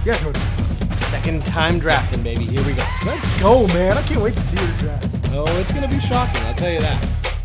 Yeah, Cody. Second time drafting, baby. Here we go. Let's go, man. I can't wait to see your draft. Oh, it's going to be shocking. I'll tell you that.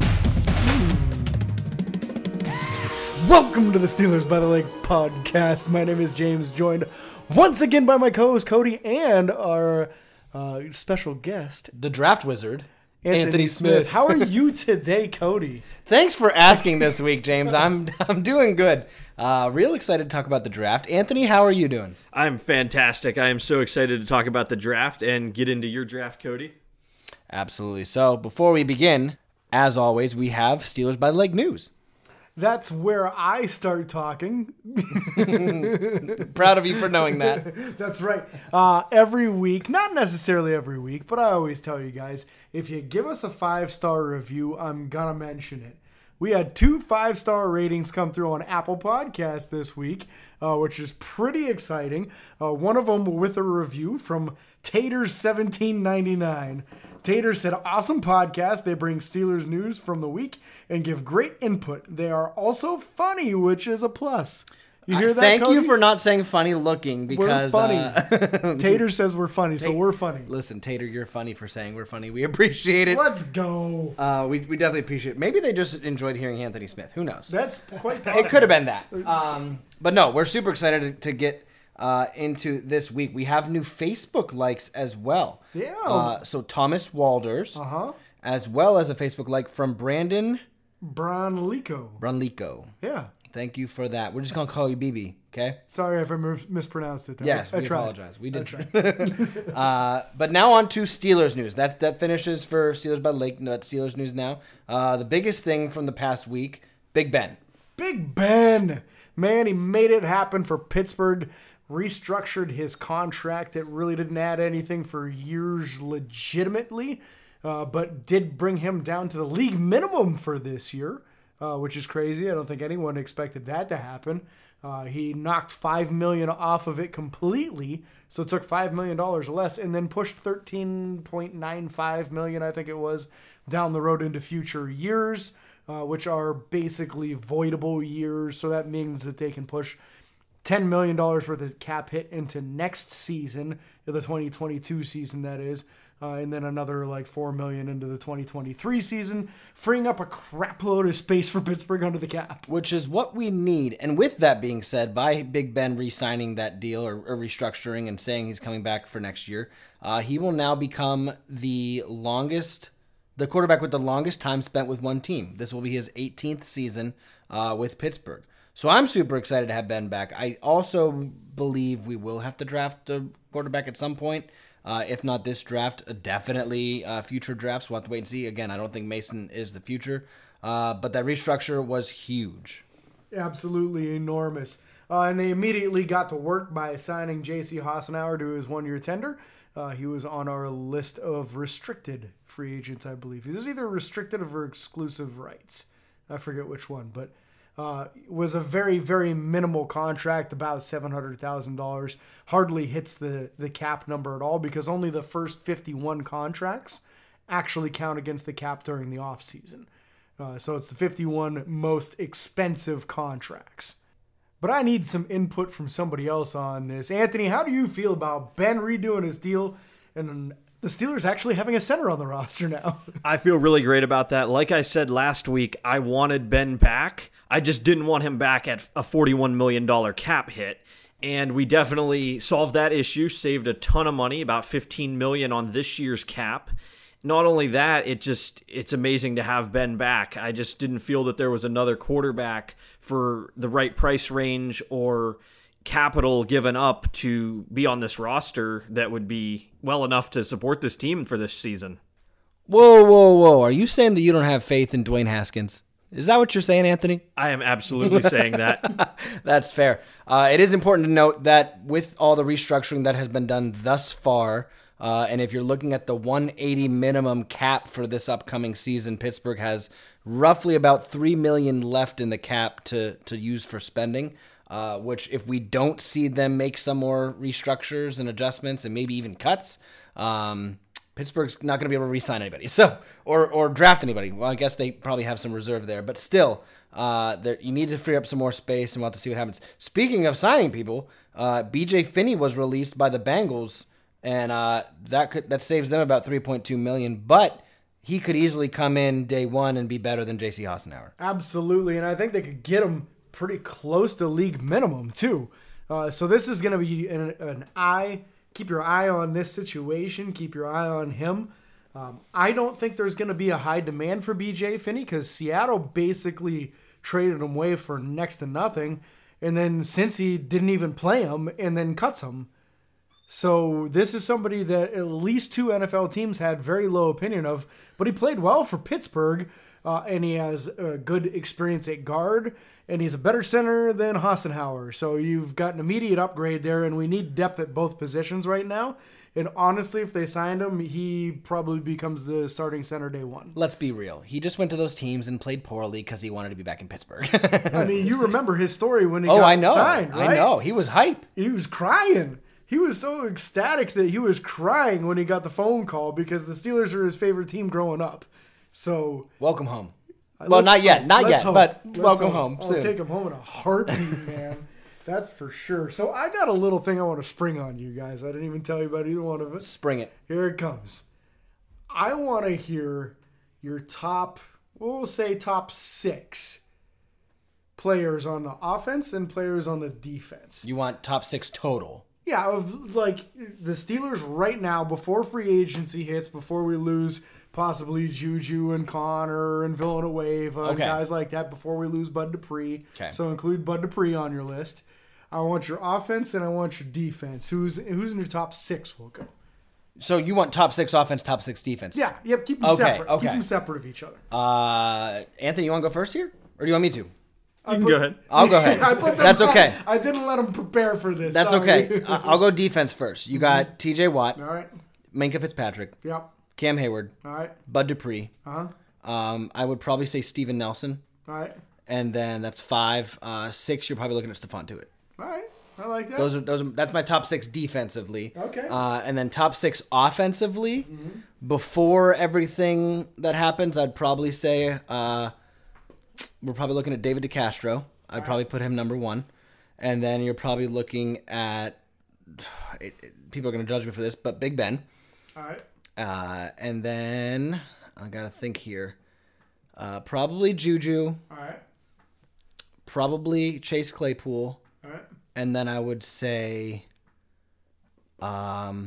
Welcome to the Steelers by the Lake podcast. My name is James, joined once again by my co-host Cody and our special guest, The draft wizard, Anthony Smith. How are you today, Cody? Thanks for asking this week, James. I'm doing good. Real excited to talk about the draft. Anthony, how are you doing? I'm fantastic. I am so excited to talk about the draft and get into your draft, Cody. Absolutely. So before we begin, as always, we have Steelers by the Lake news. That's where I start talking. Proud of you for knowing that. That's right. Every week, not necessarily every week, but I always tell you guys, if you give us a 5-star review, I'm going to mention it. We had 2 5-star ratings come through on Apple Podcasts this week, which is pretty exciting. One of them with a review from Taters1799. Tater said, awesome podcast. They bring Steelers news from the week and give great input. They are also funny, which is a plus. You hear that, Thank Cody? you for not saying funny looking because... We're funny. Tater says we're funny, so we're funny. Listen, Tater, you're funny for saying we're funny. We appreciate it. Let's go. We definitely appreciate it. Maybe they just enjoyed hearing Anthony Smith. Who knows? That's quite possible. It could have been that. But no, we're super excited to get into this week. We have new Facebook likes as well. Yeah. So Thomas Walders, as well as a Facebook like from Brandon Brunlico. Yeah. Thank you for that. We're just going to call you BB, okay? Sorry if I mispronounced it there. Yes, I we tried. apologize. We did try. But now on to Steelers news. That finishes for Steelers by the Lake. No, that's Steelers news now. The biggest thing from the past week, Big Ben. Big Ben. Man, he made it happen for Pittsburgh. Restructured his contract. It really didn't add anything for years legitimately, but did bring him down to the league minimum for this year, which is crazy. I don't think anyone expected that to happen. He knocked $5 million off of it completely, so it took $5 million less, and then pushed $13.95 million, I think it was, down the road into future years, which are basically voidable years. So that means that they can push $10 million worth of cap hit into next season, the 2022 season that is, and then another like $4 million into the 2023 season, freeing up a crap load of space for Pittsburgh under the cap. Which is what we need. And with that being said, by Big Ben re-signing that deal or restructuring and saying he's coming back for next year, he will now become the quarterback with the longest time spent with one team. This will be his 18th season with Pittsburgh. So I'm super excited to have Ben back. I also believe we will have to draft a quarterback at some point. If not this draft, definitely future drafts. We'll have to wait and see. Again, I don't think Mason is the future. But that restructure was huge. Absolutely enormous. And they immediately got to work by signing J.C. Hassenauer to his 1-year tender. He was on our list of restricted free agents, I believe. He was either restricted or exclusive rights. I forget which one, but... was a very, very minimal contract, about $700,000. Hardly hits the cap number at all because only the first 51 contracts actually count against the cap during the offseason. So it's the 51 most expensive contracts. But I need some input from somebody else on this. Anthony, how do you feel about Ben redoing his deal and the Steelers actually having a center on the roster now? I feel really great about that. Like I said last week, I wanted Ben back. I just didn't want him back at a $41 million cap hit. And we definitely solved that issue, saved a ton of money, about $15 million on this year's cap. Not only that, it's amazing to have Ben back. I just didn't feel that there was another quarterback for the right price range or capital given up to be on this roster that would be well enough to support this team for this season. Whoa. Are you saying that you don't have faith in Dwayne Haskins? Is that what you're saying, Anthony? I am absolutely saying that. That's fair. It is important to note that with all the restructuring that has been done thus far, and if you're looking at the 180 minimum cap for this upcoming season, Pittsburgh has roughly about $3 million left in the cap to use for spending. Which if we don't see them make some more restructures and adjustments and maybe even cuts, Pittsburgh's not going to be able to re-sign anybody, so or draft anybody. Well, I guess they probably have some reserve there, but still, you need to free up some more space, and we'll have to see what happens. Speaking of signing people, B.J. Finney was released by the Bengals, and that saves them about $3.2 million, but he could easily come in day one and be better than J.C. Hassenauer. Absolutely, and I think they could get him pretty close to league minimum too. So this is going to be an eye. Keep your eye on this situation. Keep your eye on him. I don't think there's going to be a high demand for B.J. Finney because Seattle basically traded him away for next to nothing, and then Cincy didn't even play him and then cuts him. So this is somebody that at least 2 NFL teams had very low opinion of, but he played well for Pittsburgh, and he has a good experience at guard, and he's a better center than Hassenauer. So you've got an immediate upgrade there, and we need depth at both positions right now. And honestly, if they signed him, he probably becomes the starting center day one. Let's be real. He just went to those teams and played poorly because he wanted to be back in Pittsburgh. I mean, you remember his story when he got signed, right? I know. He was hype. He was crying. He was so ecstatic that he was crying when he got the phone call because the Steelers are his favorite team growing up. So welcome home. Well, not yet, but welcome home soon. I'll take him home in a heartbeat, man. That's for sure. So I got a little thing I want to spring on you guys. I didn't even tell you about either one of us. Spring it. Here it comes. I want to hear your top, we'll say top 6 players on the offense and players on the defense. You want top 6 total? Yeah, of like the Steelers right now, before free agency hits, before we lose possibly Juju and Connor and Villanueva and guys like that, before we lose Bud Dupree. Okay. So include Bud Dupree on your list. I want your offense and I want your defense. Who's in your top 6 will go. So you want top 6 offense, top 6 defense? Yeah, yep, keep them separate. Keep them separate of each other. Anthony, you want to go first here? Or do you want me to? You can go ahead. I'll go ahead. That's okay. I didn't let them prepare for this. That's sorry. okay. I'll go defense first. You got TJ Watt. All right. Minkah Fitzpatrick. Yep. Cam Hayward. All right. Bud Dupree. Uh-huh. I would probably say Steven Nelson. All right. And then that's 5. 6, you're probably looking at Stephon Tuitt. All right. I like that. Those are that's my top 6 defensively. Okay. And then top 6 offensively. Before everything that happens, I'd probably say we're probably looking at David DeCastro. I'd probably put him number 1. And then you're probably looking at people are going to judge me for this, but Big Ben. All right. And then I got to think here. Probably Juju. All right. Probably Chase Claypool. All right. And then I would say probably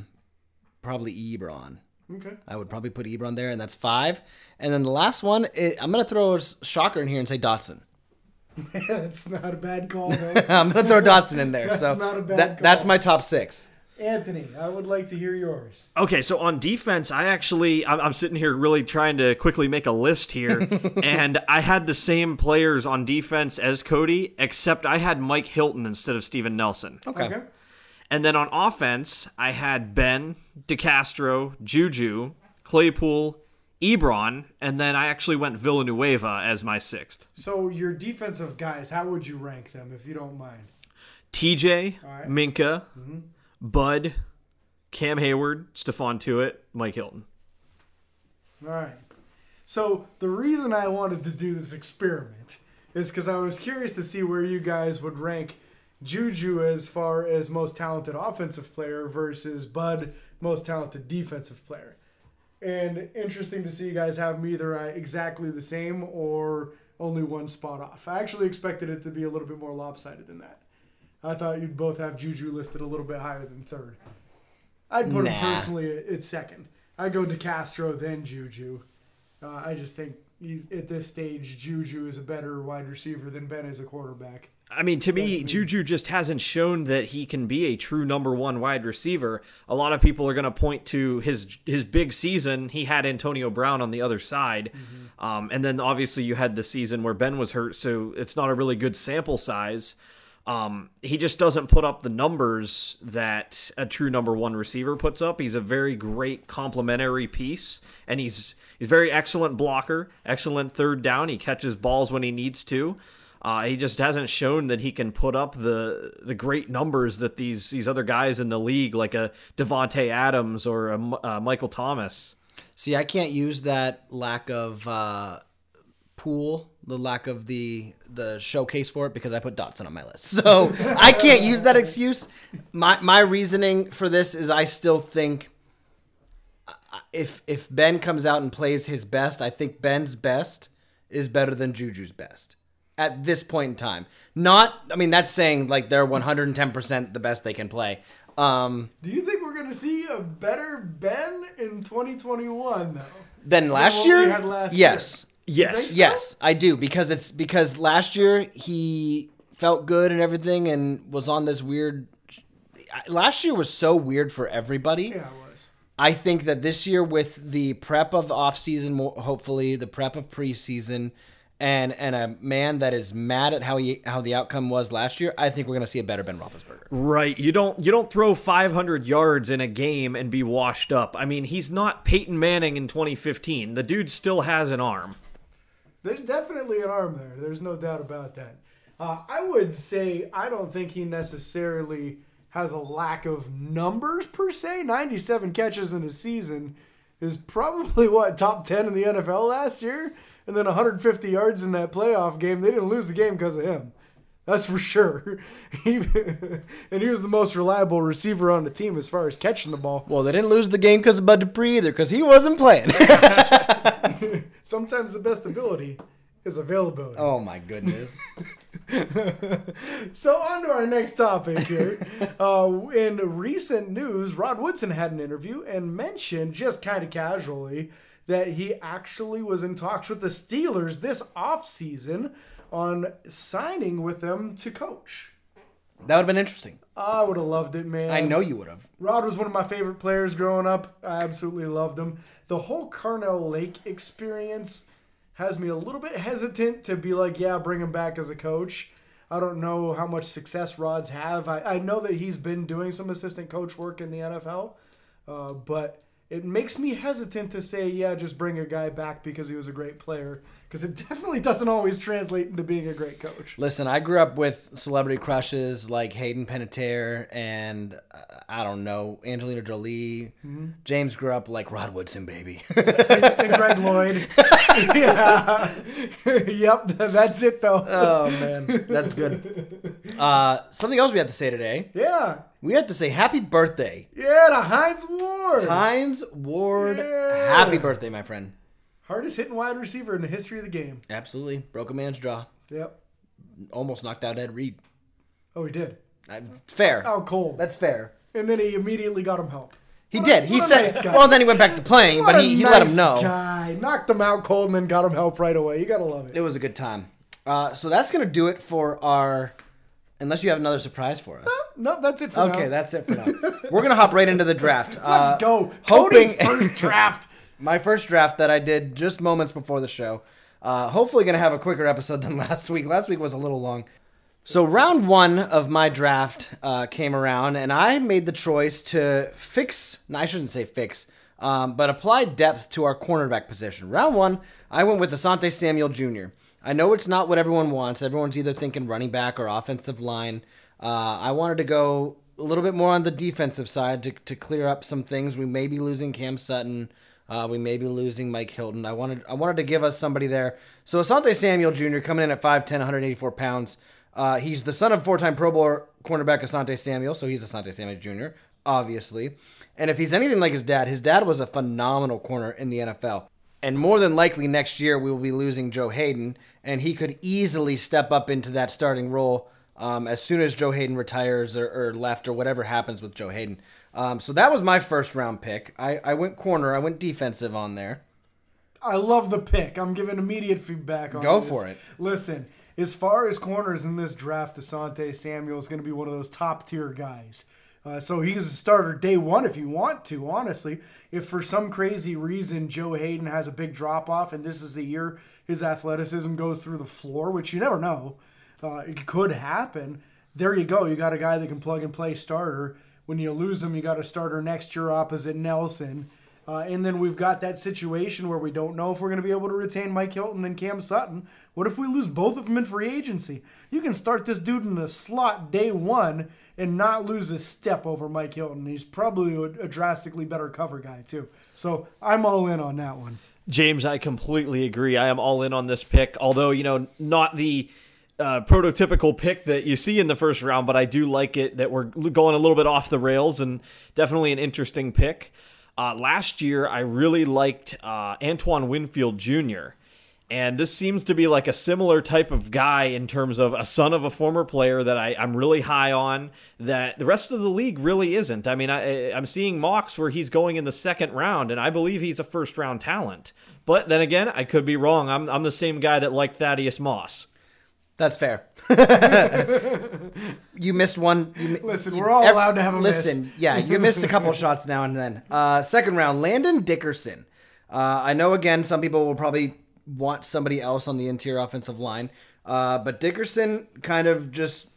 Ebron. Okay. I would probably put Ebron there, and that's 5. And then the last one, I'm going to throw a shocker in here and say Dotson. That's not a bad call, though. I'm going to throw Dotson in there. That's so not a bad call. That's my top 6. Anthony, I would like to hear yours. Okay, so on defense, I'm sitting here really trying to quickly make a list here, and I had the same players on defense as Cody, except I had Mike Hilton instead of Steven Nelson. Okay. And then on offense, I had Ben, DeCastro, Juju, Claypool, Ebron, and then I actually went Villanueva as my 6th. So your defensive guys, how would you rank them, if you don't mind? TJ, right. Minkah, Bud, Cam Hayward, Stephon Tuitt, Mike Hilton. All right. So the reason I wanted to do this experiment is because I was curious to see where you guys would rank Juju as far as most talented offensive player versus Bud, most talented defensive player. And interesting to see you guys have them either exactly the same or only one spot off. I actually expected it to be a little bit more lopsided than that. I thought you'd both have Juju listed a little bit higher than 3rd. I'd put him personally at 2nd. I'd go DeCastro, then Juju. I just think at this stage, Juju is a better wide receiver than Ben is a quarterback. I mean, to me, Juju just hasn't shown that he can be a true number 1 wide receiver. A lot of people are going to point to his big season. He had Antonio Brown on the other side. And then obviously you had the season where Ben was hurt, so it's not a really good sample size. He just doesn't put up the numbers that a true number 1 receiver puts up. He's a very great complementary piece, and he's very excellent blocker, excellent third down. He catches balls when he needs to. He just hasn't shown that he can put up the great numbers that these other guys in the league, like a Devontae Adams or a Michael Thomas. See, I can't use that lack of pool, the lack of the showcase for it, because I put Dotson on my list. So I can't use that excuse. My reasoning for this is I still think if Ben comes out and plays his best, I think Ben's best is better than Juju's best at this point in time. That's saying like they're 110% the best they can play. Do you think we're going to see a better Ben in 2021 though? Than last year? We had last yes. year. Yes. Yes, I do, because last year he felt good and everything and was on this weird. Last year was so weird for everybody. Yeah, it was. I think that this year, with the prep of offseason, hopefully the prep of preseason, and a man that is mad at how the outcome was last year, I think we're going to see a better Ben Roethlisberger. Right. You don't throw 500 yards in a game and be washed up. I mean, he's not Peyton Manning in 2015. The dude still has an arm. There's definitely an arm there. There's no doubt about that. I would say I don't think he necessarily has a lack of numbers per se. 97 catches in a season is probably top 10 in the NFL last year. And then 150 yards in that playoff game. They didn't lose the game because of him. That's for sure. And he was the most reliable receiver on the team as far as catching the ball. Well, they didn't lose the game because of Bud Dupree either, because he wasn't playing. Sometimes the best ability is availability. Oh, my goodness. So on to our next topic here. In recent news, Rod Woodson had an interview and mentioned, just kind of casually, that he actually was in talks with the Steelers this offseason on signing with them to coach. That would have been interesting. I would have loved it, man. I know you would have. Rod was one of my favorite players growing up. I absolutely loved him. The whole Carnell Lake experience has me a little bit hesitant to be like, yeah, bring him back as a coach. I don't know how much success Rod's have. I know that he's been doing some assistant coach work in the NFL, but it makes me hesitant to say, yeah, just bring a guy back because he was a great player, because it definitely doesn't always translate into being a great coach. Listen, I grew up with celebrity crushes like Hayden Panettiere and, I don't know, Angelina Jolie. Mm-hmm. James grew up like Rod Woodson, baby. and Greg Lloyd. Yeah. Yep, that's it, though. Oh, man. That's good. Something else we have to say today. Yeah. We have to say happy birthday. Yeah, to Hines Ward. Hines Ward, Yeah. Happy birthday, my friend. Hardest hitting wide receiver in the history of the game. Absolutely. Broke a man's jaw. Yep. Almost knocked out Ed Reed. Oh, he did. It's fair. Out cold. That's fair. And then he immediately got him help. He did. He said, nice guy. well, then he went back to playing, What but a he nice let him know. Guy. Knocked him out cold and then got him help right away. You got to love it. It was a good time. So that's going to do it for our... Unless you have another surprise for us. No, that's it for now. Okay, that's it for now. We're going to hop right into the draft. Let's go. Hoping Cody's first draft. My first draft that I did just moments before the show. Hopefully going to have a quicker episode than last week. Last week was a little long. So round one of my draft came around, and I made the choice to fix... No, I shouldn't say fix, but apply depth to our cornerback position. Round one, I went with Asante Samuel Jr. I know it's not what everyone wants. Everyone's either thinking running back or offensive line. I wanted to go a little bit more on the defensive side to clear up some things. We may be losing Cam Sutton. We may be losing Mike Hilton. I wanted to give us somebody there. So Asante Samuel Jr. coming in at 5'10", 184 pounds. He's the son of four-time Pro Bowler cornerback Asante Samuel, so he's Asante Samuel Jr., obviously. And if he's anything like his dad was a phenomenal corner in the NFL. And more than likely next year we will be losing Joe Hayden, and he could easily step up into that starting role as soon as Joe Hayden retires or left or whatever happens with Joe Hayden. So that was my first round pick. I went corner. I went defensive on there. I love the pick. I'm giving immediate feedback on Go this. for it. Listen, as far as corners in this draft, Asante Samuel is going to be one of those top-tier guys. So he's a starter day one if you want to, honestly. If for some crazy reason Joe Hayden has a big drop-off and this is the year his athleticism goes through the floor, which you never know, it could happen, there you go. You got a guy that can plug-and-play starter. When you lose him, you got a starter next year opposite Nelson. And then we've got that situation where we don't know if we're going to be able to retain Mike Hilton and Cam Sutton. What if we lose both of them in free agency? You can start this dude in the slot day one and not lose a step over Mike Hilton. He's probably a drastically better cover guy, too. So I'm all in on that one. James, I completely agree. I am all in on this pick, although, not the prototypical pick that you see in the first round, but I do like it that we're going a little bit off the rails and definitely an interesting pick. Last year, I really liked Antoine Winfield Jr., and this seems to be like a similar type of guy in terms of a son of a former player that I'm really high on that the rest of the league really isn't. I mean, I'm seeing mocks where he's going in the second round, and I believe he's a first-round talent. But then again, I could be wrong. I'm the same guy that liked Thaddeus Moss. That's fair. You missed one. Listen, we're all allowed to have a miss. Listen, yeah, you missed a couple shots now and then. Second round, Landon Dickerson. I know, again, some people will probably want somebody else on the interior offensive line. But Dickerson kind of just...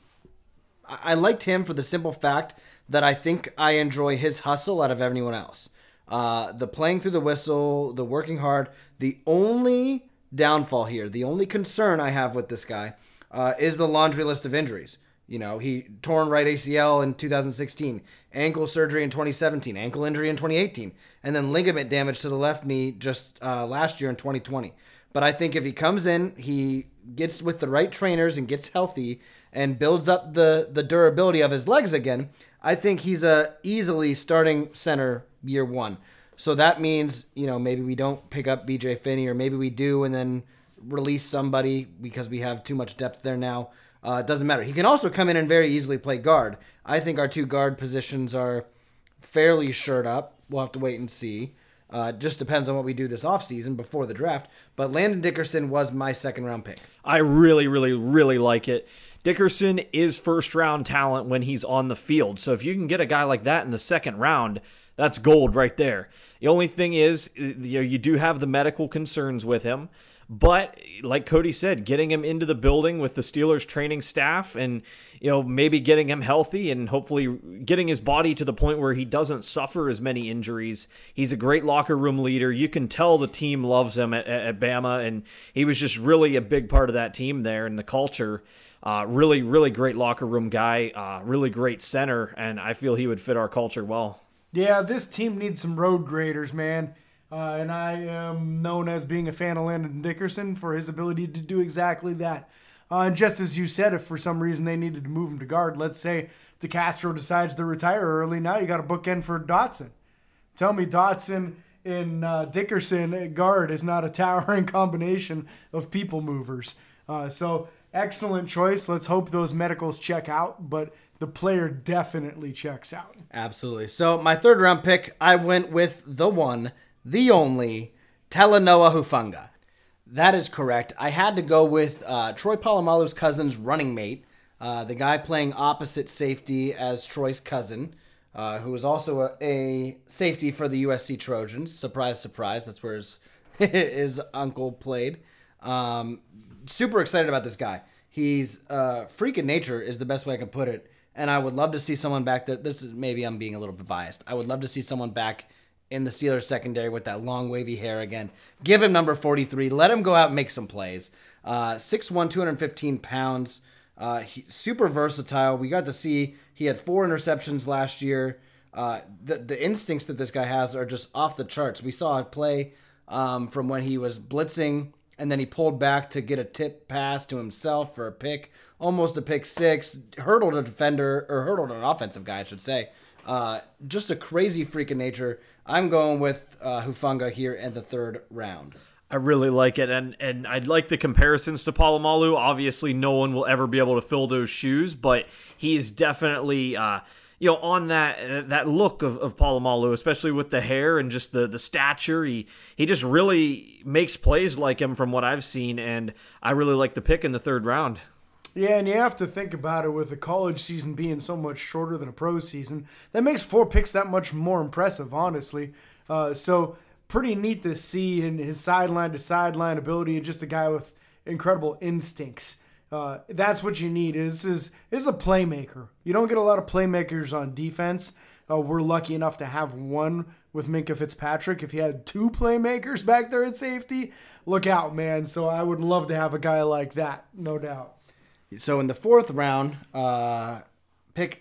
I liked him for the simple fact that I think I enjoy his hustle out of everyone else. The playing through the whistle, the working hard. The only downfall here, the only concern I have with this guy is the laundry list of injuries. He torn right ACL in 2016, ankle surgery in 2017, ankle injury in 2018, and then ligament damage to the left knee just last year in 2020. But I think if he comes in, he gets with the right trainers and gets healthy and builds up the durability of his legs again, I think he's a easily starting center year one. So that means, maybe we don't pick up BJ Finney, or maybe we do and then release somebody because we have too much depth there now. It doesn't matter. He can also come in and very easily play guard. I think our two guard positions are fairly shored up. We'll have to wait and see. Just depends on what we do this offseason before the draft. But Landon Dickerson was my second-round pick. I really, really, really like it. Dickerson is first-round talent when he's on the field. So if you can get a guy like that in the second round, that's gold right there. The only thing is, you do have the medical concerns with him. But like Cody said, getting him into the building with the Steelers training staff and, maybe getting him healthy and hopefully getting his body to the point where he doesn't suffer as many injuries. He's a great locker room leader. You can tell the team loves him at Bama, and he was just really a big part of that team there and the culture. Really, really great locker room guy, really great center, and I feel he would fit our culture well. Yeah, this team needs some road graders, man. And I am known as being a fan of Landon Dickerson for his ability to do exactly that. And just as you said, if for some reason they needed to move him to guard, let's say DeCastro decides to retire early, now you got a bookend for Dotson. Tell me Dotson and Dickerson at guard is not a towering combination of people movers. So excellent choice. Let's hope those medicals check out, but the player definitely checks out. Absolutely. So my third round pick, I went with the one, the only, Talanoa Hufanga. That is correct. I had to go with Troy Polamalu's cousin's running mate, the guy playing opposite safety as Troy's cousin, who was also a safety for the USC Trojans. Surprise, surprise. That's where his uncle played. Super excited about this guy. He's freak of nature is the best way I can put it. And I would love to see someone back there. This is maybe I'm being a little bit biased. I would love to see someone back in the Steelers secondary with that long wavy hair again. Give him number 43. Let him go out and make some plays. 6'1", 215 pounds. Super versatile. We got to see he had 4 interceptions last year. The instincts that this guy has are just off the charts. We saw a play from when he was blitzing, and then he pulled back to get a tip pass to himself for a pick, almost a pick six, hurdled a defender, or hurdled an offensive guy, I should say. Just a crazy freak of nature. I'm going with Hufanga here in the third round. I really like it, and I like the comparisons to Polamalu. Obviously, no one will ever be able to fill those shoes, but he is definitely on that look of Polamalu, especially with the hair and just the stature. He just really makes plays like him from what I've seen, and I really like the pick in the third round. Yeah, and you have to think about it with the college season being so much shorter than a pro season. That makes 4 picks that much more impressive, honestly. So pretty neat to see in his sideline-to-sideline ability and just a guy with incredible instincts. That's what you need. Is a playmaker. You don't get a lot of playmakers on defense. We're lucky enough to have one with Minkah Fitzpatrick. If you had two playmakers back there at safety, look out, man. So I would love to have a guy like that, no doubt. So in the fourth round, pick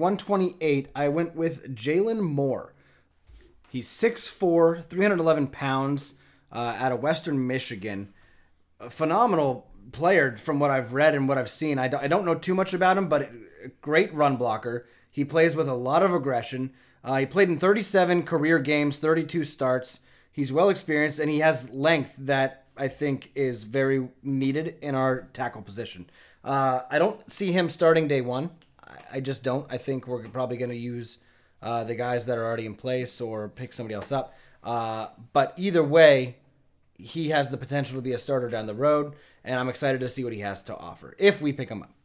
128, I went with Jalen Moore. He's 6'4", 311 pounds, out of Western Michigan. A phenomenal player from what I've read and what I've seen. I don't know too much about him, but a great run blocker. He plays with a lot of aggression. He played in 37 career games, 32 starts. He's well experienced, and he has length that I think is very needed in our tackle position. I don't see him starting day one. I just don't. I think we're probably going to use the guys that are already in place or pick somebody else up. But either way, he has the potential to be a starter down the road, and I'm excited to see what he has to offer if we pick him up.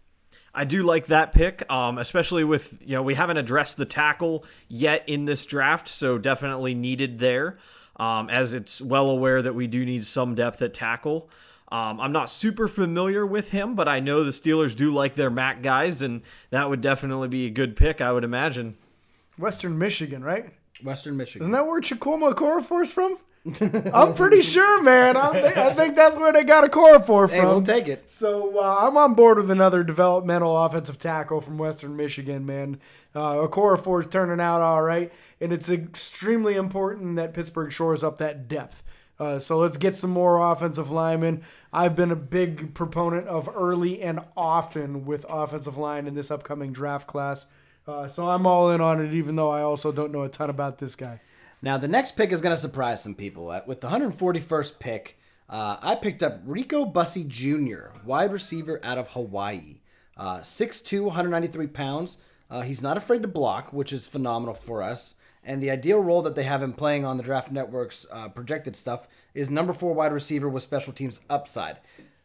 I do like that pick, especially with, we haven't addressed the tackle yet in this draft, so definitely needed there, as it's well aware that we do need some depth at tackle. I'm not super familiar with him, but I know the Steelers do like their MAC guys, and that would definitely be a good pick, I would imagine. Western Michigan, right? Western Michigan. Isn't that where Chukwuma Okorafor's from? I'm pretty sure, man. I think that's where they got Okorafor from. Hey, we'll take it. So I'm on board with another developmental offensive tackle from Western Michigan, man. Okorafor's turning out all right, and it's extremely important that Pittsburgh shores up that depth. So let's get some more offensive linemen. I've been a big proponent of early and often with offensive line in this upcoming draft class. So I'm all in on it, even though I also don't know a ton about this guy. Now, the next pick is going to surprise some people. With the 141st pick, I picked up Rico Bussey Jr., wide receiver out of Hawaii. 6'2", 193 pounds. He's not afraid to block, which is phenomenal for us. And the ideal role that they have him playing on the Draft Network's projected stuff is number 4 wide receiver with special teams upside.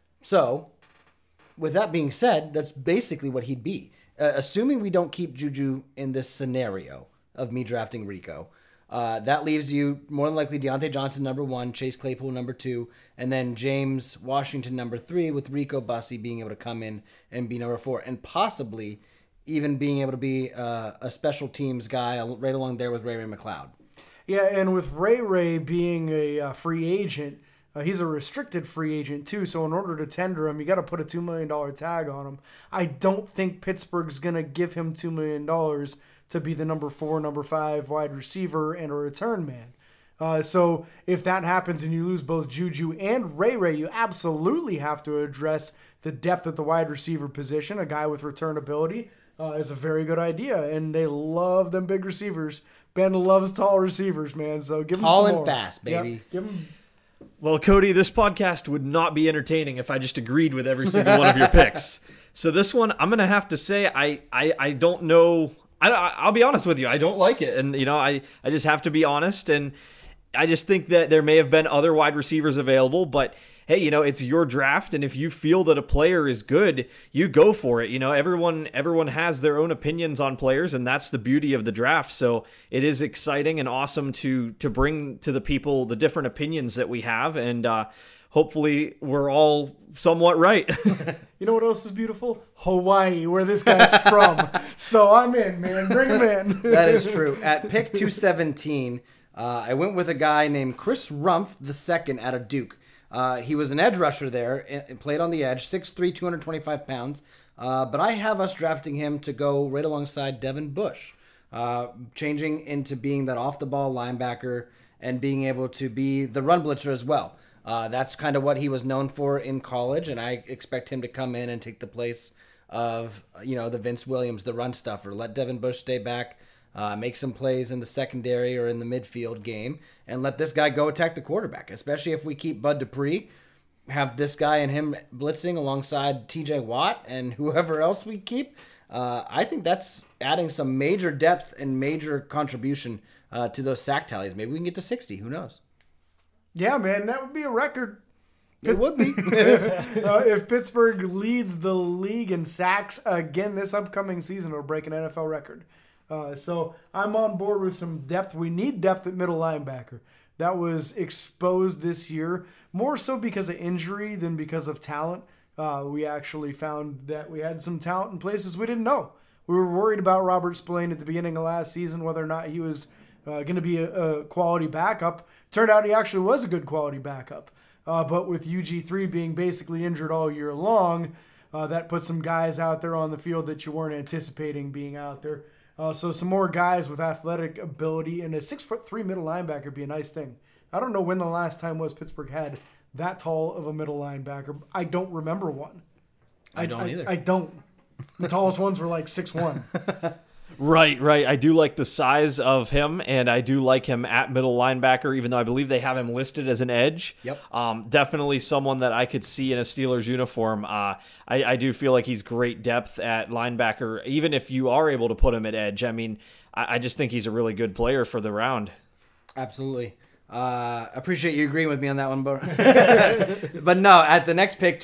So, with that being said, that's basically what he'd be. Assuming we don't keep Juju in this scenario of me drafting Rico, that leaves you more than likely Deontay Johnson, number 1, Chase Claypool, number 2, and then James Washington, number 3, with Rico Bussey being able to come in and be number 4, and possibly even being able to be a special teams guy right along there with Ray McLeod. Yeah, and with Ray being a free agent, he's a restricted free agent too, so in order to tender him, you got to put a $2 million tag on him. I don't think Pittsburgh's going to give him $2 million to be the number 4, number 5 wide receiver and a return man. So if that happens and you lose both Juju and Ray, you absolutely have to address the depth at the wide receiver position. A guy with return ability is a very good idea, and they love them big receivers. Ben loves tall receivers, man, so give him tall some and more. Fast, baby. Yep, give him. Well, Cody, this podcast would not be entertaining if I just agreed with every single one of your picks. So this one, I'm going to have to say I don't know. I'll be honest with you. I don't like it. And, I just have to be honest. And I just think that there may have been other wide receivers available. But, hey, it's your draft. And if you feel that a player is good, you go for it. Everyone has their own opinions on players. And that's the beauty of the draft. So it is exciting and awesome to bring to the people the different opinions that we have. And hopefully we're all somewhat right. You know what else is beautiful? Hawaii, where this guy's from. So I'm in, man. Bring him in. That is true. At pick 217, I went with a guy named Chris Rumph II out of Duke. He was an edge rusher there and played on the edge, 6'3", 225 pounds. But I have us drafting him to go right alongside Devin Bush, changing into being that off-the-ball linebacker and being able to be the run blitzer as well. That's kind of what he was known for in college, and I expect him to come in and take the place of, the Vince Williams, the run stuffer. Let Devin Bush stay back, make some plays in the secondary or in the midfield game, and let this guy go attack the quarterback, especially if we keep Bud Dupree, have this guy and him blitzing alongside TJ Watt and whoever else we keep. I think that's adding some major depth and major contribution to those sack tallies. Maybe we can get to 60. Who knows? Yeah, man, that would be a record. It would be. If Pittsburgh leads the league in sacks again this upcoming season, it'll break an NFL record. So I'm on board with some depth. We need depth at middle linebacker. That was exposed this year, more so because of injury than because of talent. We actually found that we had some talent in places we didn't know. We were worried about Robert Spillane at the beginning of last season, whether or not he was going to be a quality backup. Turned out he actually was a good quality backup. But with UG3 being basically injured all year long, that put some guys out there on the field that you weren't anticipating being out there. So some more guys with athletic ability, and a 6'3" middle linebacker would be a nice thing. I don't know when the last time was Pittsburgh had that tall of a middle linebacker. I don't remember one. I don't either. I don't. The tallest ones were like 6'1". Right. I do like the size of him, and I do like him at middle linebacker, even though I believe they have him listed as an edge. Yep. Definitely someone that I could see in a Steelers uniform. I do feel like he's great depth at linebacker, even if you are able to put him at edge. I mean, I just think he's a really good player for the round. Absolutely. Appreciate you agreeing with me on that one, but but no, at the next pick,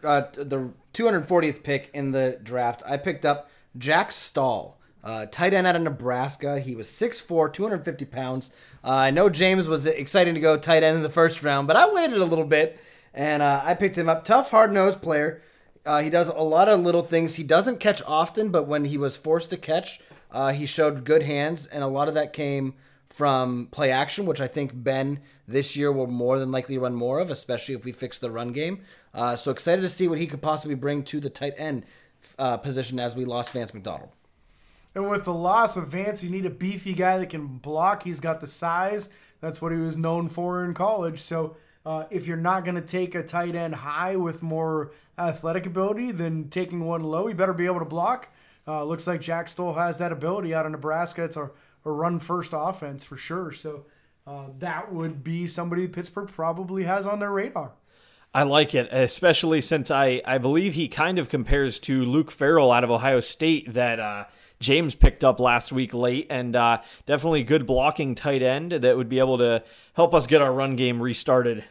the 240th pick in the draft, I picked up Jack Stahl. Tight end out of Nebraska. He was 6'4", 250 pounds. I know James was excited to go tight end in the first round, but I waited a little bit, and I picked him up. Tough, hard-nosed player. He does a lot of little things. He doesn't catch often, but when he was forced to catch, he showed good hands, and a lot of that came from play action, which I think Ben this year will more than likely run more of, especially if we fix the run game. So excited to see what he could possibly bring to the tight end position as we lost Vance McDonald. And with the loss of Vance, you need a beefy guy that can block. He's got the size. That's what he was known for in college. So if you're not going to take a tight end high with more athletic ability than taking one low, you better be able to block. Looks like Jack Stoll has that ability out of Nebraska. It's a run-first offense for sure. So that would be somebody Pittsburgh probably has on their radar. I like it, especially since I believe he kind of compares to Luke Farrell out of Ohio State that James picked up last week late, and definitely good blocking tight end that would be able to help us get our run game restarted.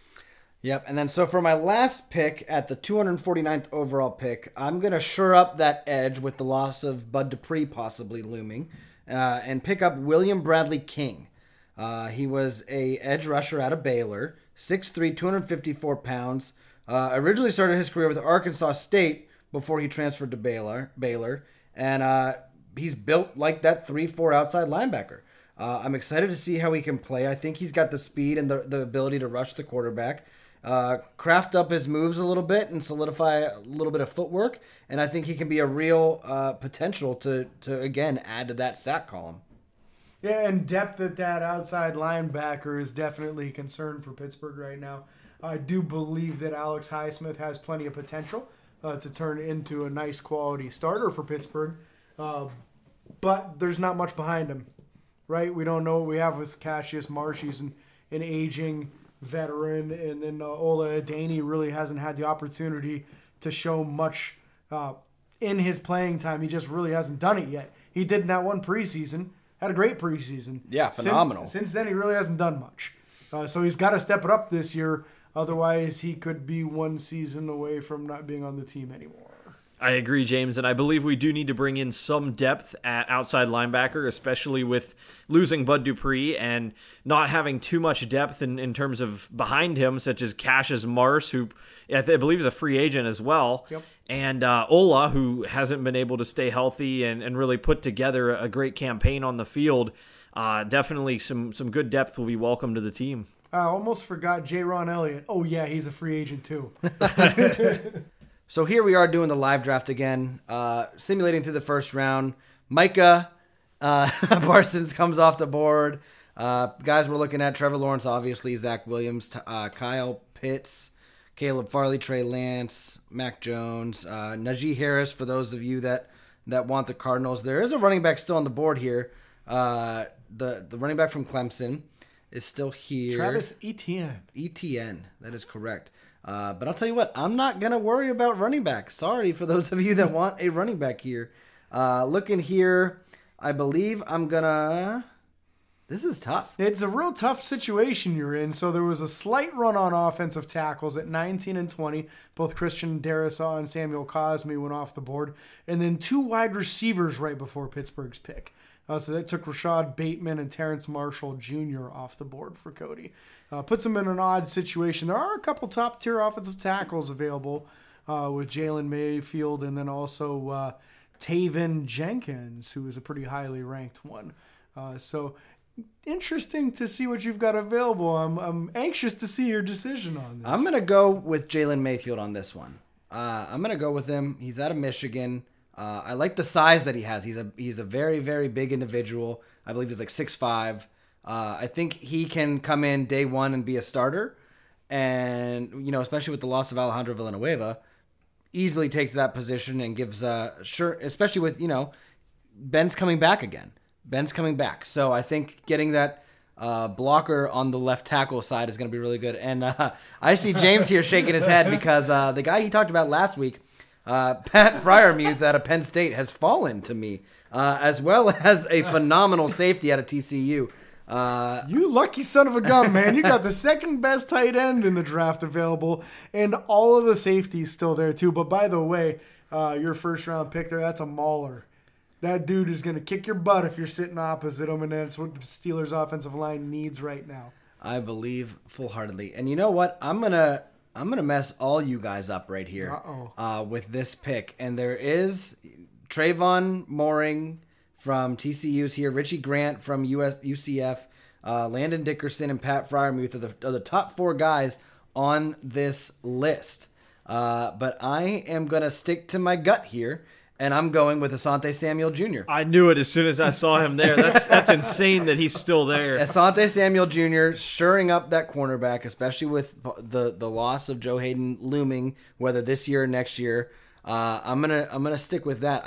Yep, and then so for my last pick at the 249th overall pick, I'm going to shore up that edge with the loss of Bud Dupree possibly looming and pick up William Bradley King. He was a edge rusher out of Baylor, 6'3", 254 pounds. Originally started his career with Arkansas State before he transferred to Baylor. And he's built like that 3-4 outside linebacker. I'm excited to see how he can play. I think he's got the speed and the ability to rush the quarterback, craft up his moves a little bit and solidify a little bit of footwork. And I think he can be a real potential to again, add to that sack column. Yeah, and depth at that outside linebacker is definitely a concern for Pittsburgh right now. I do believe that Alex Highsmith has plenty of potential to turn into a nice quality starter for Pittsburgh. But there's not much behind him, right? We don't know what we have with Cassius Marsh. He's an aging veteran. And then Ola Adeni really hasn't had the opportunity to show much in his playing time. He just really hasn't done it yet. He did in that one preseason. Had a great preseason. Yeah, phenomenal. Since then, he really hasn't done much. So he's got to step it up this year. Otherwise, he could be one season away from not being on the team anymore. I agree, James, and I believe we do need to bring in some depth at outside linebacker, especially with losing Bud Dupree and not having too much depth in terms of behind him, such as Cassius Marsh, who I believe is a free agent as well, yep. And Ola, who hasn't been able to stay healthy and really put together a great campaign on the field. Definitely some good depth will be welcome to the team. I almost forgot J-Ron Elliott. Oh, yeah, he's a free agent too. So here we are doing the live draft again, simulating through the first round. Micah Parsons comes off the board. Guys we're looking at, Trevor Lawrence, obviously, Zach Williams, Kyle Pitts, Caleb Farley, Trey Lance, Mac Jones, Najee Harris, for those of you that want the Cardinals. There is a running back still on the board here. The running back from Clemson is still here. Travis Etienne. Etienne, that is correct. But I'll tell you what, I'm not going to worry about running back. Sorry for those of you that want a running back here. Looking here, I believe I'm going to... This is tough. It's a real tough situation you're in. So there was a slight run on offensive tackles at 19 and 20. Both Christian Darrisaw and Samuel Cosme went off the board. And then 2 wide receivers right before Pittsburgh's pick. So that took Rashad Bateman and Terrence Marshall Jr. off the board for Cody. Puts him in an odd situation. There are a couple top-tier offensive tackles available with Jalen Mayfield and then also Taven Jenkins, who is a pretty highly ranked one. So interesting to see what you've got available. I'm anxious to see your decision on this. I'm going to go with Jalen Mayfield on this one. I'm going to go with him. He's out of Michigan. I like the size that he has. He's a very, very big individual. I believe he's like 6'5". I think he can come in day one and be a starter. And, especially with the loss of Alejandro Villanueva, easily takes that position and gives especially with, Ben's coming back again. Ben's coming back. So I think getting that blocker on the left tackle side is going to be really good. And I see James here shaking his head because the guy he talked about last week, Pat Fryermuth out of Penn State, has fallen to me, as well as a phenomenal safety out of TCU. You lucky son of a gun, man. You got the second best tight end in the draft available, and all of the safeties still there, too. But by the way, your first-round pick there, that's a mauler. That dude is going to kick your butt if you're sitting opposite him, and that's what the Steelers' offensive line needs right now. I believe full-heartedly. And you know what? I'm gonna mess all you guys up right here with this pick. And there is Trayvon Mooring from TCU's here, Richie Grant from UCF, Landon Dickerson, and Pat Fryermuth are the top 4 guys on this list. But I am going to stick to my gut here, and I'm going with Asante Samuel Jr. I knew it as soon as I saw him there. That's insane that he's still there. Asante Samuel Jr. shoring up that cornerback, especially with the loss of Joe Hayden looming, whether this year or next year. I'm gonna stick with that.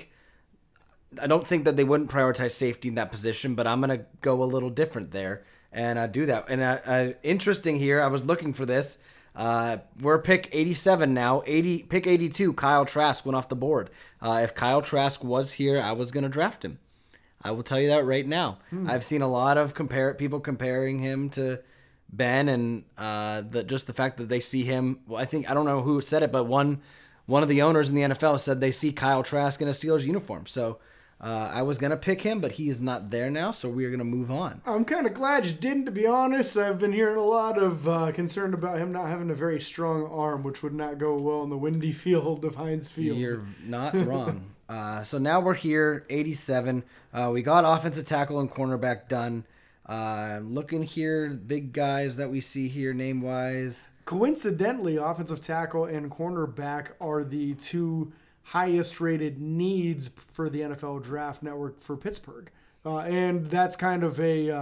I don't think that they wouldn't prioritize safety in that position, but I'm gonna go a little different there and do that. And interesting here, I was looking for this. We're pick 87 now. Pick 82, Kyle Trask went off the board. If Kyle Trask was here, I was going to draft him. I will tell you that right now. I've seen a lot of people comparing him to Ben, and just the fact that they see him. Well, I don't know who said it, but one of the owners in the NFL said they see Kyle Trask in a Steelers uniform. So I was going to pick him, but he is not there now, so we are going to move on. I'm kind of glad you didn't, to be honest. I've been hearing a lot of concern about him not having a very strong arm, which would not go well in the windy field of Heinz Field. You're not wrong. So now we're here, 87. We got offensive tackle and cornerback done. Looking here, big guys that we see here name-wise. Coincidentally, offensive tackle and cornerback are the 2 highest rated needs for the NFL Draft Network for Pittsburgh. And that's kind of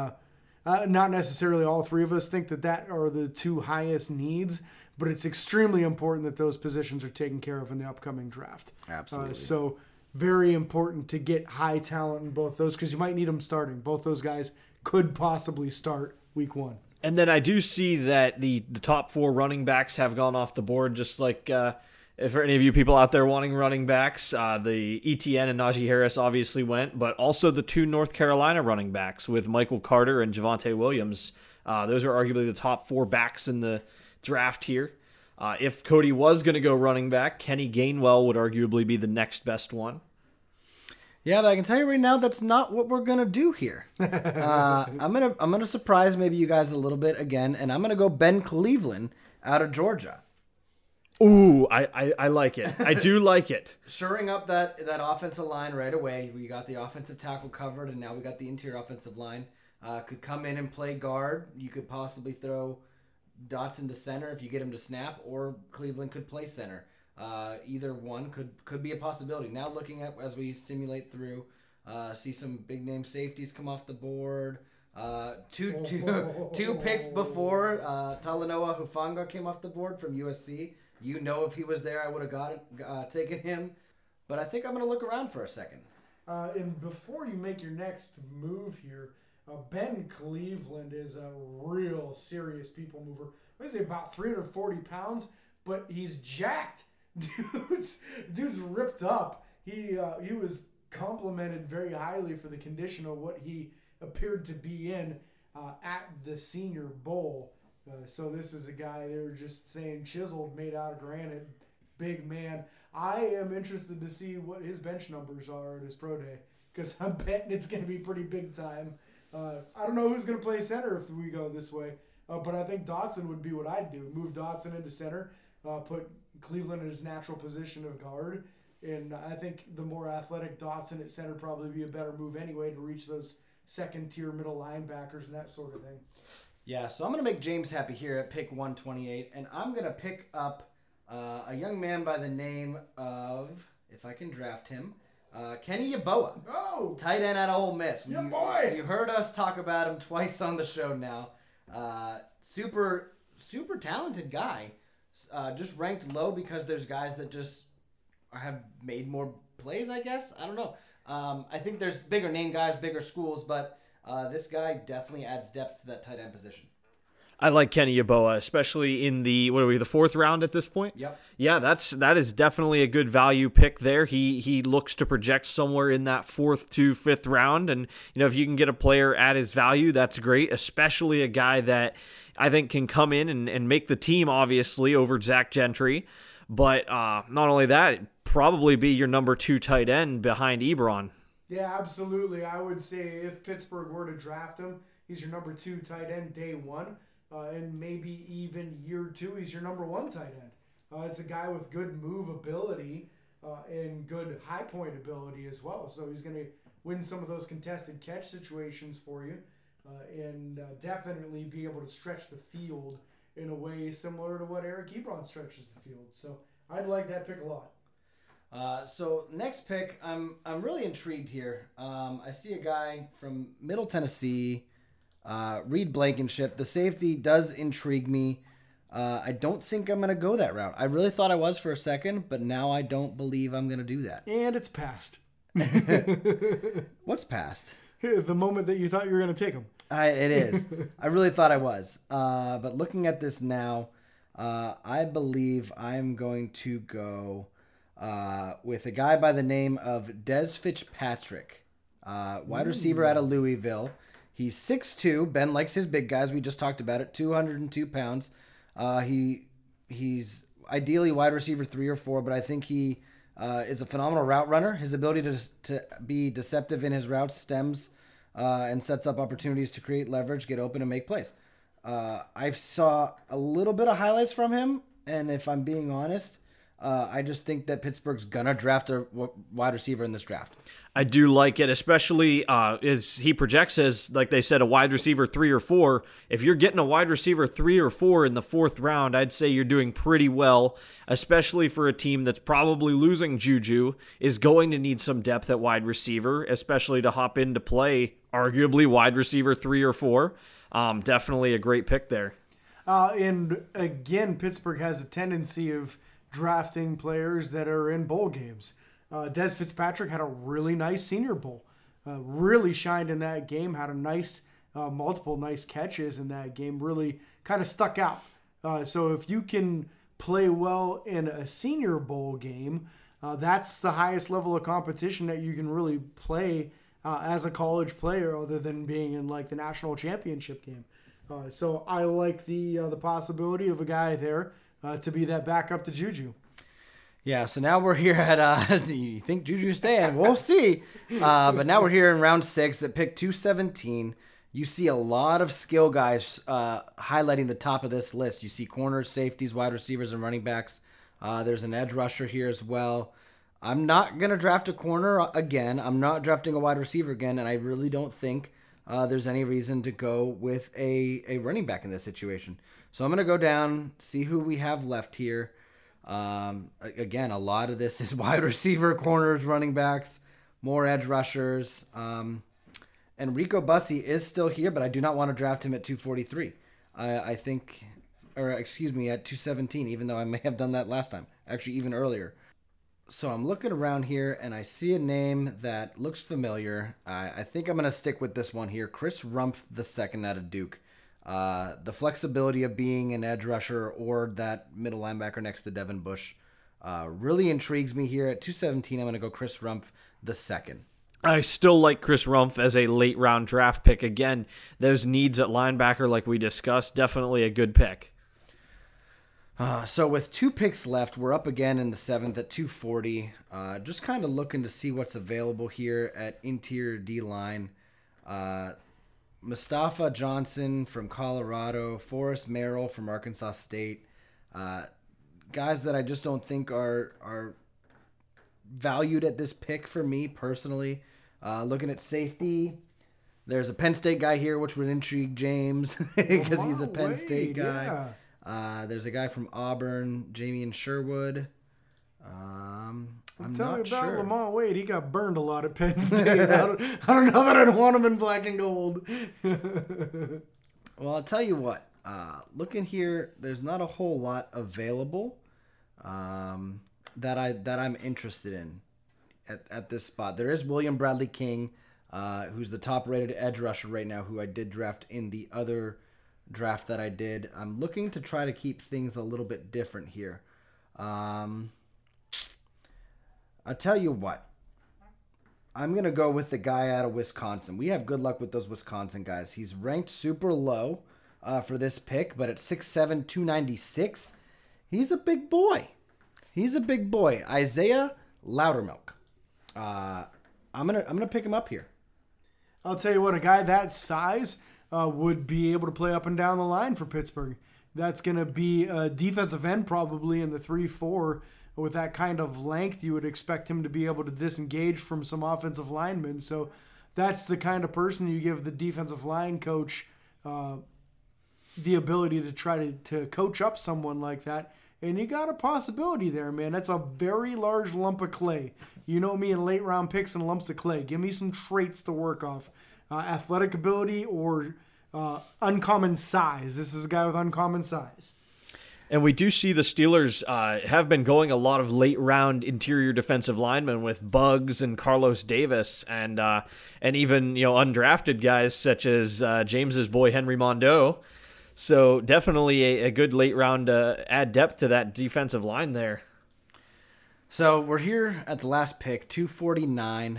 not necessarily all 3 of us think that are the 2 highest needs, but it's extremely important that those positions are taken care of in the upcoming draft. Absolutely. So very important to get high talent in both those, because you might need them starting. Both those guys could possibly start week 1. And then I do see that the top 4 running backs have gone off the board, just like if for any of you people out there wanting running backs, the ETN and Najee Harris obviously went, but also the 2 North Carolina running backs with Michael Carter and Javonte Williams. Those are arguably the top 4 backs in the draft here. If Cody was going to go running back, Kenny Gainwell would arguably be the next best one. Yeah, but I can tell you right now, that's not what we're gonna do here. I'm gonna surprise maybe you guys a little bit again, and I'm gonna go Ben Cleveland out of Georgia. Ooh, I like it. I do like it. Shoring up that offensive line right away. We got the offensive tackle covered, and now we got the interior offensive line. Could come in and play guard. You could possibly throw Dotson to center if you get him to snap, or Cleveland could play center. Either one could be a possibility. Now looking at, as we simulate through, see some big name safeties come off the board. Two picks before Talanoa Hufanga came off the board from USC. If he was there, I would have taken him. But I think I'm going to look around for a second. And before you make your next move here, Ben Cleveland is a real serious people mover. What is he, about 340 pounds? But he's jacked. Dude's ripped up. He was complimented very highly for the condition of what he appeared to be in at the Senior Bowl. So this is a guy, they were just saying chiseled, made out of granite, big man. I am interested to see what his bench numbers are at his pro day, because I'm betting it's going to be pretty big time. I don't know who's going to play center if we go this way, but I think Dotson would be what I'd do. Move Dotson into center, put Cleveland in his natural position of guard, And I think the more athletic Dotson at center probably be a better move anyway to reach those second-tier middle linebackers and that sort of thing. Yeah, so I'm going to make James happy here at pick 128, and I'm going to pick up a young man by the name of, if I can draft him, Kenny Yeboah. Oh! Tight end out of Ole Miss. Yeah, boy! You heard us talk about him twice on the show now. Super talented guy. Just ranked low because there's guys that just have made more plays, I guess. I don't know. I think there's bigger name guys, bigger schools, but this guy definitely adds depth to that tight end position. I like Kenny Yeboah, especially in the fourth round at this point. Yep. Yeah, that is definitely a good value pick there. He looks to project somewhere in that 4th to 5th round, and if you can get a player at his value, that's great. Especially a guy that I think can come in and make the team, obviously, over Zach Gentry. But not only that, it'd probably be your number 2 tight end behind Ebron. Yeah, absolutely. I would say if Pittsburgh were to draft him, he's your number 2 tight end day 1. And maybe even year 2, he's your number 1 tight end. It's a guy with good movability and good high point ability as well. So he's going to win some of those contested catch situations for you and definitely be able to stretch the field in a way similar to what Eric Ebron stretches the field. So I'd like that pick a lot. So next pick, I'm really intrigued here. I see a guy from Middle Tennessee, Reed Blankenship. The safety does intrigue me. I don't think I'm going to go that route. I really thought I was for a second, but now I don't believe I'm going to do that. And it's past. What's past? The moment that you thought you were going to take him. It is. I really thought I was. But looking at this now, I believe I'm going to go with a guy by the name of Dez Fitzpatrick, wide receiver out of Louisville. He's 6'2". Ben likes his big guys. We just talked about it. 202 pounds. He's ideally wide receiver 3 or 4, but I think he is a phenomenal route runner. His ability to be deceptive in his routes stems and sets up opportunities to create leverage, get open, and make plays. I saw a little bit of highlights from him, and if I'm being honest, I just think that Pittsburgh's going to draft a wide receiver in this draft. I do like it, especially as he projects as, like they said, a wide receiver 3 or 4. If you're getting a wide receiver 3 or 4 in the 4th round, I'd say you're doing pretty well, especially for a team that's probably losing Juju, is going to need some depth at wide receiver, especially to hop into play, arguably wide receiver 3 or 4. Definitely a great pick there. And again, Pittsburgh has a tendency of drafting players that are in bowl games. Dez Fitzpatrick had a really nice Senior Bowl. Really shined in that game. Had a nice, multiple nice catches in that game. Really kind of stuck out. So if you can play well in a Senior Bowl game, that's the highest level of competition that you can really play as a college player, other than being in like the national championship game. So I like the possibility of a guy there to be that backup to Juju. Yeah, so now we're here at, you think Juju's staying? We'll see. But now we're here in round 6 at pick 217. You see a lot of skill guys highlighting the top of this list. You see corners, safeties, wide receivers, and running backs. There's an edge rusher here as well. I'm not going to draft a corner again. I'm not drafting a wide receiver again, and I really don't think there's any reason to go with a running back in this situation. So I'm going to go down, see who we have left here. Again, a lot of this is wide receiver, corners, running backs, more edge rushers. Enrico Bussey is still here, but I do not want to draft him at 243. I think, or excuse me, at 217, even though I may have done that last time. Actually, even earlier. So I'm looking around here, and I see a name that looks familiar. I think I'm going to stick with this one here. Chris Rumph II out of Duke. The flexibility of being an edge rusher or that middle linebacker next to Devin Bush really intrigues me here. At 217, I'm going to go Chris Rumph II. I still like Chris Rumph as a late round draft pick. Again, those needs at linebacker like we discussed, definitely a good pick. So with 2 picks left, we're up again in the 7th at 240. Just kind of looking to see what's available here at interior D-line. Mustafa Johnson from Colorado, Forrest Merrill from Arkansas State. Guys that I just don't think are valued at this pick for me personally. Looking at safety, there's a Penn State guy here, which would intrigue James because he's a Penn State guy. Yeah. There's a guy from Auburn, Jamian Sherwood. I'm Tell me not about sure. Lamont Wade. He got burned a lot at Penn State. I don't know that I'd want him in black and gold. Well, I'll tell you what. Looking here, there's not a whole lot available that I'm interested in at this spot. There is William Bradley King, who's the top-rated edge rusher right now, who I did draft in the other draft that I did. I'm looking to try to keep things a little bit different here. I'll tell you what. I'm going to go with the guy out of Wisconsin. We have good luck with those Wisconsin guys. He's ranked super low for this pick, but at 6'7", 296, he's a big boy. Isaiah Loudermilk. I'm gonna pick him up here. I'll tell you what, a guy that size would be able to play up and down the line for Pittsburgh. That's going to be a defensive end probably in the 3-4. With that kind of length, you would expect him to be able to disengage from some offensive linemen. So that's the kind of person you give the defensive line coach the ability to try to coach up someone like that. And you got a possibility there, man. That's a very large lump of clay. You know me in late round picks and lumps of clay. Give me some traits to work off. Athletic ability or uncommon size. This is a guy with uncommon size. And we do see the Steelers have been going a lot of late-round interior defensive linemen with Buggs and Carlos Davis, and even undrafted guys such as James's boy Henry Mondeau. So definitely a good late-round add depth to that defensive line there. So we're here at the last pick, 249,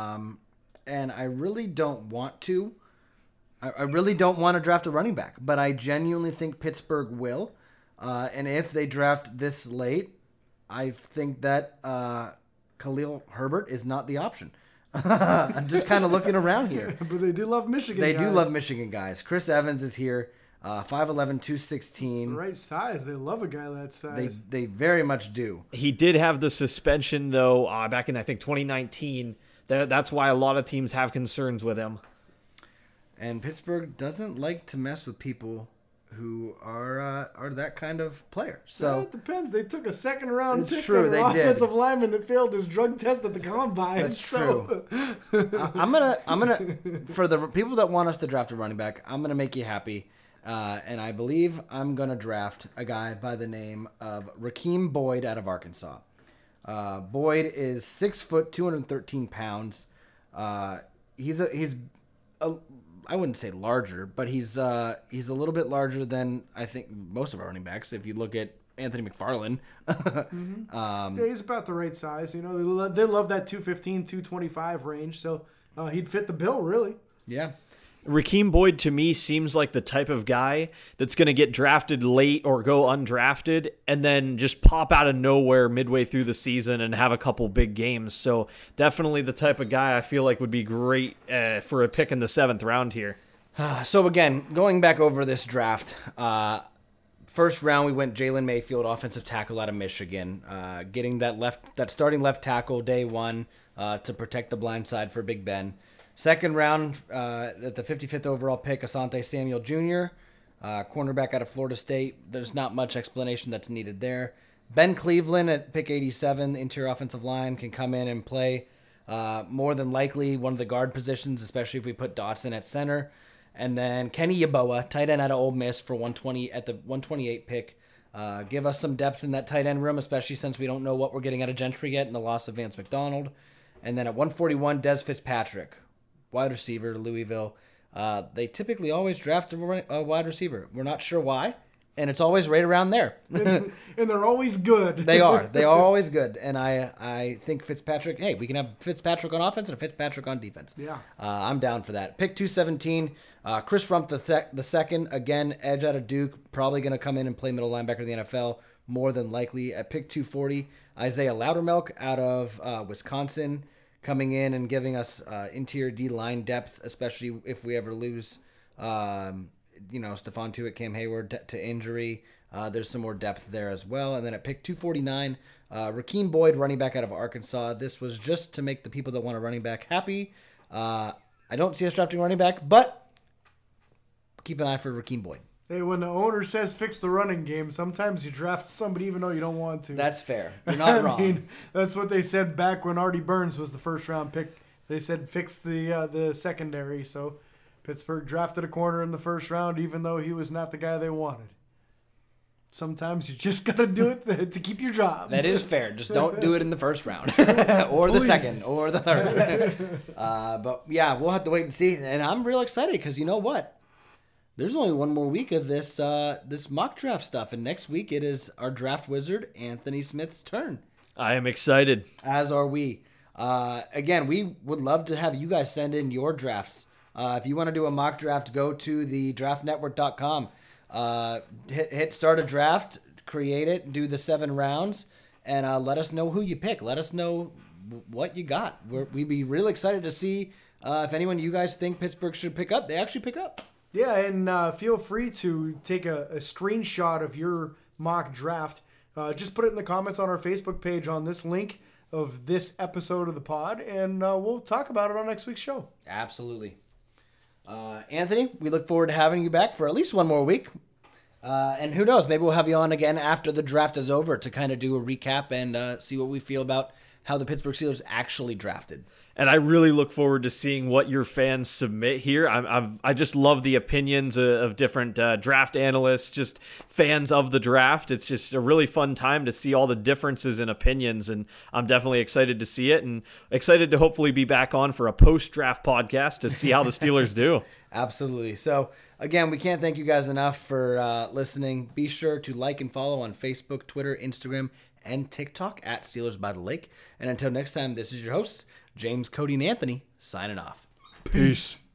and I really don't want to. I really don't want to draft a running back, but I genuinely think Pittsburgh will. And if they draft this late, I think that Khalil Herbert is not the option. I'm just kind of looking around here. But they do love Michigan They guys. do love Michigan guys. Chris Evans is here, 5'11", 216. It's the right size. They love a guy that size. They very much do. He did have the suspension, though, back in, I think, 2019. That's why a lot of teams have concerns with him. And Pittsburgh doesn't like to mess with people who are that kind of player. So it depends. They took a second-round It's pick true, on an they did. offensive lineman that failed his drug test at the combine. That's true. I'm gonna for the people that want us to draft a running back, I'm gonna make you happy, and I believe I'm gonna draft a guy by the name of Rakeem Boyd out of Arkansas. Boyd is 6 foot, 213 pounds. He's I wouldn't say larger, but he's a little bit larger than I think most of our running backs. If you look at Anthony McFarland, Yeah, he's about the right size. You know, they love that 215, 225 range. So he'd fit the bill, really. yeah. Rakeem Boyd, to me, seems like the type of guy that's going to get drafted late or go undrafted and then just pop out of nowhere midway through the season and have a couple big games. So definitely the type of guy I feel like would be great for a pick in the 7th round here. So again, going back over this draft, first round we went Jalen Mayfield, offensive tackle out of Michigan, getting that starting left tackle day one to protect the blind side for Big Ben. Second round, at the 55th overall pick, Asante Samuel Jr., cornerback out of Florida State. There's not much explanation that's needed there. Ben Cleveland at pick 87, interior offensive line, can come in and play more than likely one of the guard positions, especially if we put Dotson at center. And then Kenny Yeboah, tight end out of Ole Miss for 120 at the 128 pick. Give us some depth in that tight end room, especially since we don't know what we're getting out of Gentry yet in the loss of Vance McDonald. And then at 141, Des Fitzpatrick, wide receiver, Louisville. They typically always draft a wide receiver. We're not sure why, and it's always right around there. And they're always good. They are always good. And I think Fitzpatrick, hey, we can have Fitzpatrick on offense and a Fitzpatrick on defense. Yeah. I'm down for that. Pick 217, Chris Rump the second, again, edge out of Duke, probably going to come in and play middle linebacker in the NFL, more than likely. At pick 240, Isaiah Loudermilk out of Wisconsin, coming in and giving us interior D-line depth, especially if we ever lose, Stephon Tuitt, Cam Hayward to injury. There's some more depth there as well. And then at pick 249, Rakeem Boyd, running back out of Arkansas. This was just to make the people that want a running back happy. I don't see us drafting running back, but keep an eye for Rakeem Boyd. Hey, when the owner says fix the running game, sometimes you draft somebody even though you don't want to. That's fair. You're not wrong. I mean, that's what they said back when Artie Burns was the first round pick. They said fix the secondary. So Pittsburgh drafted a corner in the first round even though he was not the guy they wanted. Sometimes you just got to do it to keep your job. That is fair. Just don't do it in the first round or the second or the third. But yeah, we'll have to wait and see. And I'm real excited because you know what? There's only one more week of this mock draft stuff. And next week it is our draft wizard, Anthony Smith's turn. I am excited. As are we. Again, we would love to have you guys send in your drafts. If you want to do a mock draft, go to the draftnetwork.com. Hit start a draft, create it, do the 7 rounds, and let us know who you pick. Let us know what you got. We'd be really excited to see if anyone you guys think Pittsburgh should pick up, they actually pick up. Yeah, and feel free to take a screenshot of your mock draft. Just put it in the comments on our Facebook page on this link of this episode of the pod, and we'll talk about it on next week's show. Absolutely. Anthony, we look forward to having you back for at least one more week. And who knows, maybe we'll have you on again after the draft is over to kind of do a recap and see what we feel about how the Pittsburgh Steelers actually drafted. And I really look forward to seeing what your fans submit here. I just love the opinions of different draft analysts, just fans of the draft. It's just a really fun time to see all the differences in opinions, and I'm definitely excited to see it and excited to hopefully be back on for a post-draft podcast to see how the Steelers do. Absolutely. So, again, we can't thank you guys enough for listening. Be sure to like and follow on Facebook, Twitter, Instagram, and TikTok at Steelers by the Lake. And until next time, this is your hosts, James, Cody, and Anthony, signing off. Peace.